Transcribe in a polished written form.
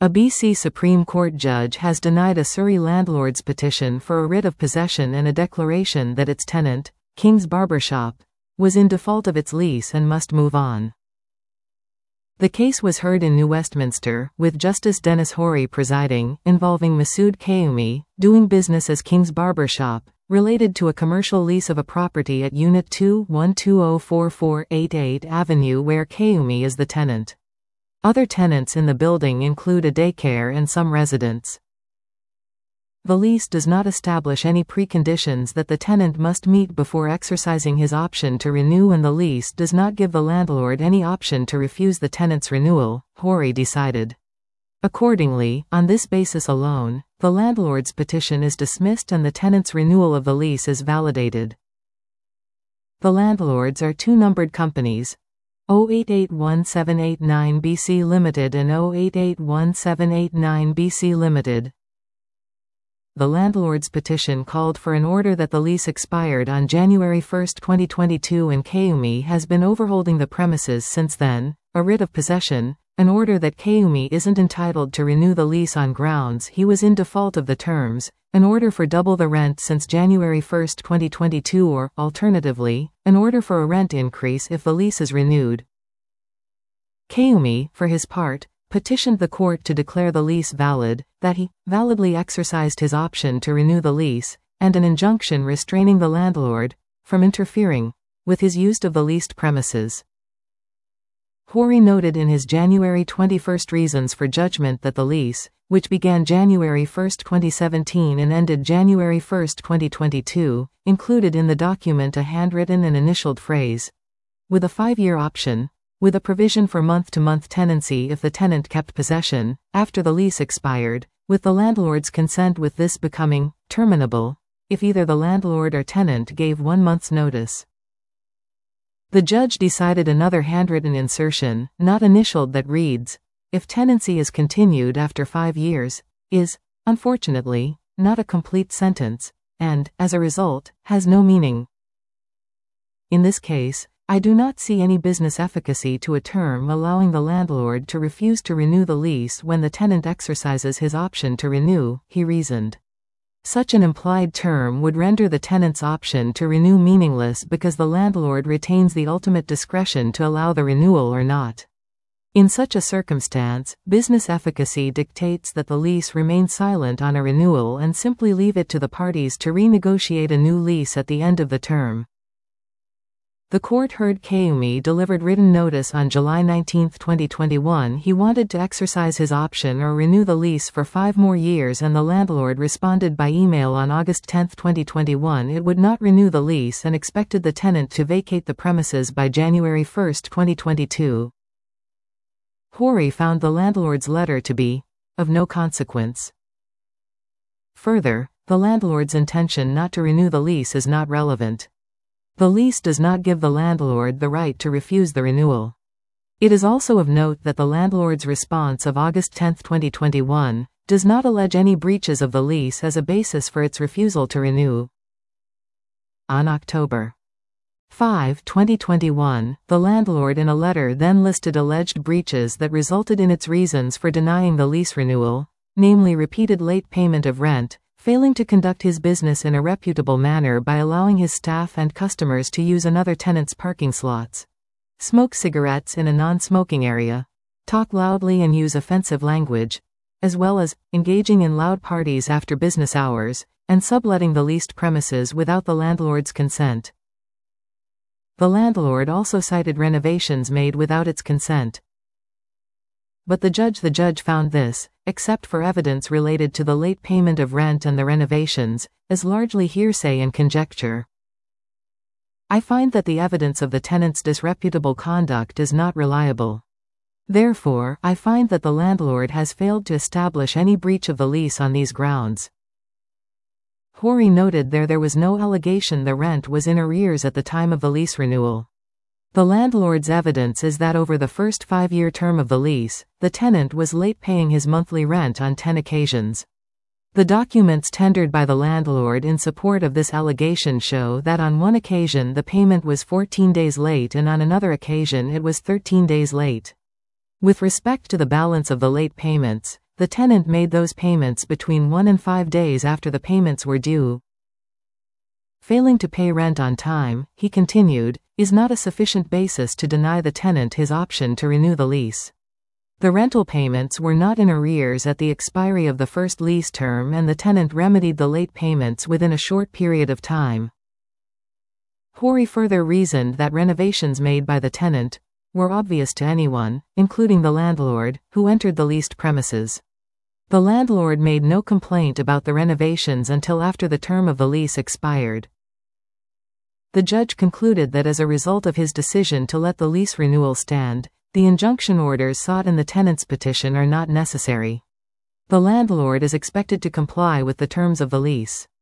A BC Supreme Court judge has denied a Surrey landlord's petition for a writ of possession and a declaration that its tenant, King's Barber Shop, was in default of its lease and must move on. The case was heard in New Westminster, with Justice Dennis Horry presiding, involving Masood Kayumi, doing business as King's Barber Shop, related to a commercial lease of a property at Unit 2-1204488 Avenue where Kayumi is the tenant. Other tenants in the building include a daycare and some residents. The lease does not establish any preconditions that the tenant must meet before exercising his option to renew, and the lease does not give the landlord any option to refuse the tenant's renewal, Horry decided. Accordingly, on this basis alone, the landlord's petition is dismissed and the tenant's renewal of the lease is validated. The landlords are two numbered companies, 0881789 BC Limited and 0881789 BC Limited. The landlord's petition called for an order that the lease expired on January 1, 2022, and Kayumi has been overholding the premises since then, a writ of possession, an order that Kayumi isn't entitled to renew the lease on grounds he was in default of the terms, an order for double the rent since January 1, 2022, or, alternatively, an order for a rent increase if the lease is renewed. Kayumi, for his part, petitioned the court to declare the lease valid, that he validly exercised his option to renew the lease, and an injunction restraining the landlord from interfering with his use of the leased premises. Horry noted in his January 21 reasons for judgment that the lease, which began January 1, 2017 and ended January 1, 2022, included in the document a handwritten and initialed phrase, with a 5-year option, with a provision for month-to-month tenancy if the tenant kept possession after the lease expired, with the landlord's consent, with this becoming terminable if either the landlord or tenant gave 1 month's notice. The judge decided another handwritten insertion, not initialed, that reads, "If tenancy is continued after 5 years," is, unfortunately, not a complete sentence, and, as a result, has no meaning. In this case, I do not see any business efficacy to a term allowing the landlord to refuse to renew the lease when the tenant exercises his option to renew, he reasoned. Such an implied term would render the tenant's option to renew meaningless because the landlord retains the ultimate discretion to allow the renewal or not. In such a circumstance, business efficacy dictates that the lease remain silent on a renewal and simply leave it to the parties to renegotiate a new lease at the end of the term. The court heard Kayumi delivered written notice on July 19, 2021 he wanted to exercise his option or renew the lease for 5 more years, and the landlord responded by email on August 10, 2021 it would not renew the lease and expected the tenant to vacate the premises by January 1, 2022. Horry found the landlord's letter to be of no consequence. Further, the landlord's intention not to renew the lease is not relevant. The lease does not give the landlord the right to refuse the renewal. It is also of note that the landlord's response of August 10, 2021, does not allege any breaches of the lease as a basis for its refusal to renew. On October 5, 2021, the landlord in a letter then listed alleged breaches that resulted in its reasons for denying the lease renewal, namely repeated late payment of rent, failing to conduct his business in a reputable manner by allowing his staff and customers to use another tenant's parking slots, smoke cigarettes in a non-smoking area, talk loudly and use offensive language, as well as engaging in loud parties after business hours, and subletting the leased premises without the landlord's consent. The landlord also cited renovations made without its consent. But the judge found this, except for evidence related to the late payment of rent and the renovations, as largely hearsay and conjecture. I find that the evidence of the tenant's disreputable conduct is not reliable. Therefore, I find that the landlord has failed to establish any breach of the lease on these grounds. Horry noted there was no allegation the rent was in arrears at the time of the lease renewal. The landlord's evidence is that over the first 5-year term of the lease, the tenant was late paying his monthly rent on 10 occasions. The documents tendered by the landlord in support of this allegation show that on one occasion the payment was 14 days late and on another occasion it was 13 days late. With respect to the balance of the late payments, the tenant made those payments between 1 and 5 days after the payments were due. Failing to pay rent on time, he continued, is not a sufficient basis to deny the tenant his option to renew the lease. The rental payments were not in arrears at the expiry of the first lease term, and the tenant remedied the late payments within a short period of time. Hori further reasoned that renovations made by the tenant were obvious to anyone, including the landlord, who entered the leased premises. The landlord made no complaint about the renovations until after the term of the lease expired. The judge concluded that as a result of his decision to let the lease renewal stand, the injunction orders sought in the tenant's petition are not necessary. The landlord is expected to comply with the terms of the lease.